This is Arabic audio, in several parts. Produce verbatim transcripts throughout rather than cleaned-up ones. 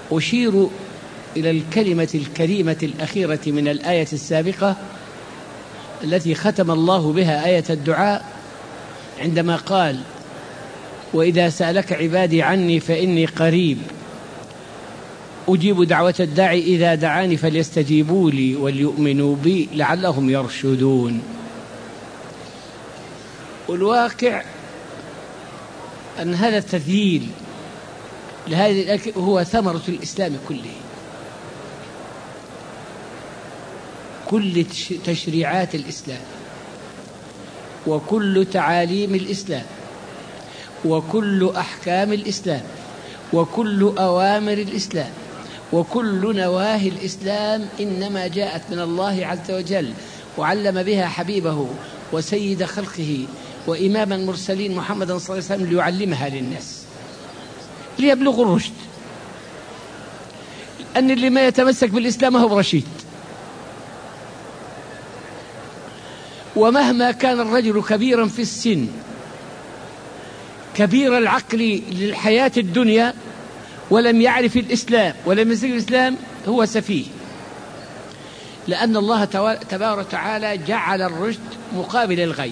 أشير إلى الكلمة الكريمة الأخيرة من الآية السابقة التي ختم الله بها آية الدعاء عندما قال: وإذا سألك عبادي عني فإني قريب أجيب دعوة الداعي إذا دعاني فليستجيبوا لي وليؤمنوا بي لعلهم يرشدون. والواقع أن هذا التذييل لهذه هو ثمرة الإسلام كله. كل تشريعات الإسلام وكل تعاليم الإسلام وكل أحكام الإسلام وكل أوامر الإسلام وكل نواهي الإسلام إنما جاءت من الله عز وجل، وعلم بها حبيبه وسيد خلقه وإمام المرسلين محمد صلى الله عليه وسلم ليعلمها للناس ليبلغوا الرشد. أن اللي ما يتمسك بالإسلام هو رشيد، ومهما كان الرجل كبيرا في السن كبير العقل للحياة الدنيا ولم يعرف الإسلام ولم يسلك الإسلام هو سفيه، لأن الله تبارك وتعالى جعل الرشد مقابل الغي،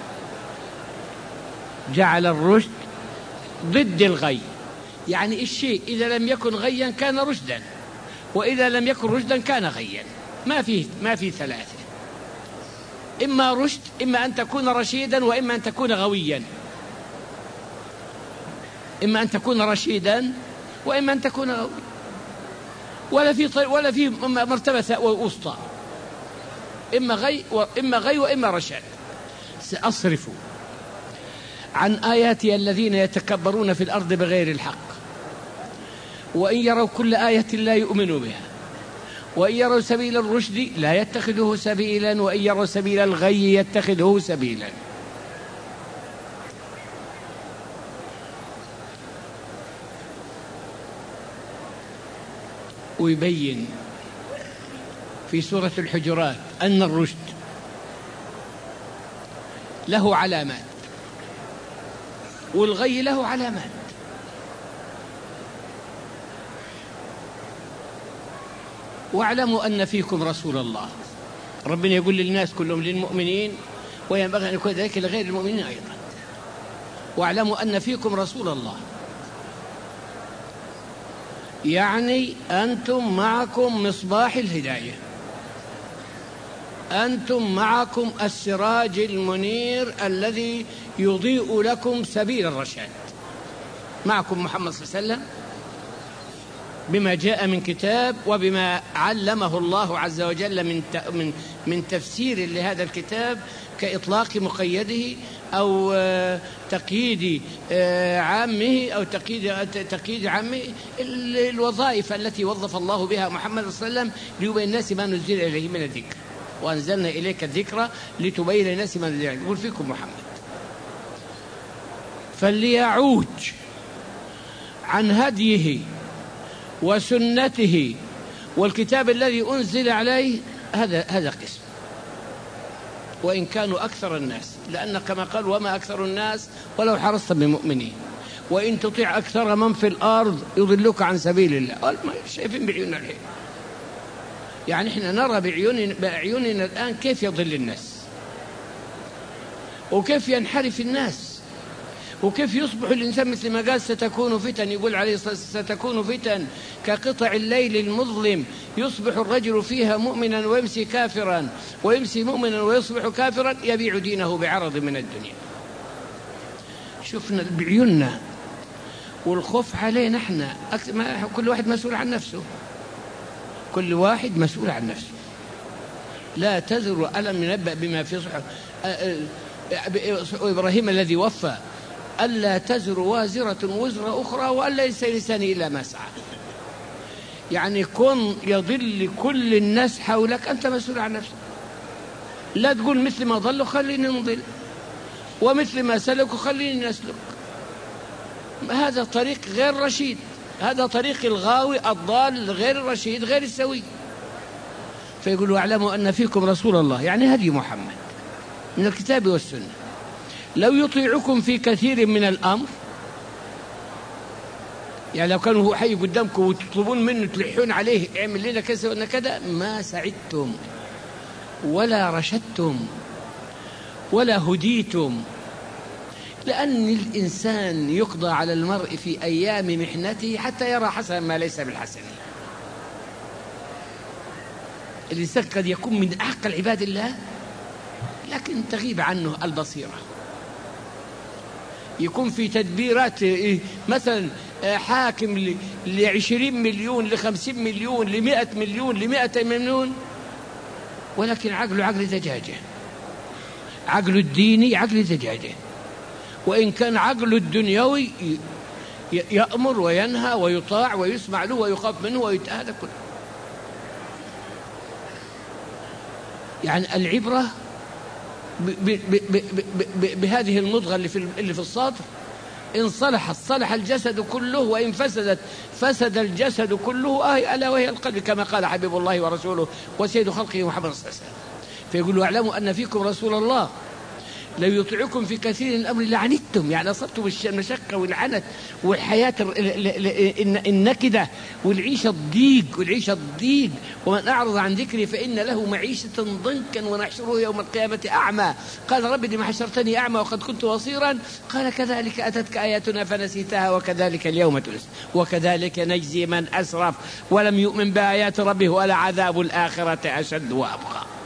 جعل الرشد ضد الغي. يعني الشيء إذا لم يكن غيا كان رشدا، وإذا لم يكن رشدا كان غيا، ما فيه ما فيه ثلاثة، إما رشد إما أن تكون رشيدا وإما أن تكون غويا، إما أن تكون رشيدا وإما أن تكون غويا، ولا في ولا في مرتبة وسطى، إما غي وإما غي وإما رشاد. سأصرف عن آياتي الذين يتكبرون في الأرض بغير الحق وإن يروا كل آية لا يؤمنوا بها وإن يروا سبيل الرشد لا يتخذه سبيلا وإن يروا سبيل الغي يتخذه سبيلا. ويبين في سورة الحجرات أن الرشد له علامات والغي له علامات. واعلموا أن فيكم رسول الله، ربنا يقول للناس كلهم للمؤمنين وينبغي أن يكون ذلك لغير المؤمنين أيضا. واعلموا أن فيكم رسول الله، يعني أنتم معكم مصباح الهداية، أنتم معكم السراج المنير الذي يضيء لكم سبيل الرشاد. معكم محمد صلى الله عليه وسلم بما جاء من كتاب وبما علمه الله عز وجل من من من تفسير لهذا الكتاب كإطلاق مقيده أو تقييد عامه أو تقييد تقييد عامه، الوظائف التي وظف الله بها محمد صلى الله عليه وسلم ليبين الناس ما نزل إليه من الذكر، وأنزلنا إليك الذكر لتبين للناس ما نزل إليه. يقول فيكم محمد، فليعوج عن هديه وسنته والكتاب الذي أنزل عليه، هذا هذا قسم. وإن كانوا أكثر الناس، لأن كما قال وما أكثر الناس ولو حرصت بمؤمنين وإن تطيع أكثر من في الأرض يضلوك عن سبيل الله. شايفين بعيوننا الحين، يعني إحنا نرى بعيوننا, بعيوننا الآن كيف يضل الناس وكيف ينحرف الناس وكيف يصبح الإنسان مثل ما قال ستكون فتن، يقول عليه الصلاة والسلام ستكون فتن كقطع الليل المظلم يصبح الرجل فيها مؤمنا ويمسي كافرا ويمسي مؤمنا ويصبح كافرا يبيع دينه بعرض من الدنيا. شفنا بعيوننا، والخوف علينا احنا، كل واحد مسؤول عن نفسه، كل واحد مسؤول عن نفسه. لا تزر، ألم ينبأ بما في صحف إبراهيم الذي وفى ألا تزر وازرة وزر أخرى وأن ليس للإنسان إلا ما سعى. يعني كن يضل كل الناس حولك، أنت مسؤول عن نفسك. لا تقول مثل ما ضلوا خليني نضل ومثل ما سلكوا خليني نسلك، هذا طريق غير رشيد، هذا طريق الغاوي الضال غير الرشيد غير السوي. فيقولوا اعلموا أن فيكم رسول الله، يعني هدي محمد من الكتاب والسنة، لو يطيعكم في كثير من الأمر، يعني لو كانوا هو حي قدامكم وتطلبون منه تلحون عليه اعمل لنا كذا ولا كذا ما سعدتم ولا رشدتم ولا هديتم، لأن الإنسان يقضى على المرء في أيام محنته حتى يرى حسنا ما ليس بالحسن. الإنسان قد يكون من أحق العباد الله لكن تغيب عنه البصيرة، يكون في تدبيرات مثلا حاكم لعشرين مليون لخمسين مليون لمائة مليون لمائة مليون، ولكن عقله عقل دجاجة، عقل الديني عقل دجاجة، وإن كان عقل الدنيوي يأمر وينهى ويطاع ويسمع له ويخاف منه ويتهادى كله. يعني العبرة بهذه المضغة اللي في اللي في الصدر، إن صلحت صلح الجسد كله، وإن فسدت فسد الجسد كله، آه ألا وهي القلب، كما قال حبيب الله ورسوله وسيد خلقه محمد صلى الله عليه وسلم. فيقول واعلموا أن فيكم رسول الله لو يطيعكم في كثير من الأمر لعنتم، يعني أصبتم المشقة والعنت والحياة النكدة والعيشة الضيق والعيشة الضيق ومن أعرض عن ذكري فإن له معيشة ضنكا ونحشره يوم القيامة أعمى. قال رب لما حشرتني أعمى وقد كنت بصيرا؟ قال كذلك أتتك آياتنا فنسيتها وكذلك اليوم تنسى وكذلك نجزي من أسرف ولم يؤمن بآيات ربه ولعذاب الآخرة أشد وأبقى.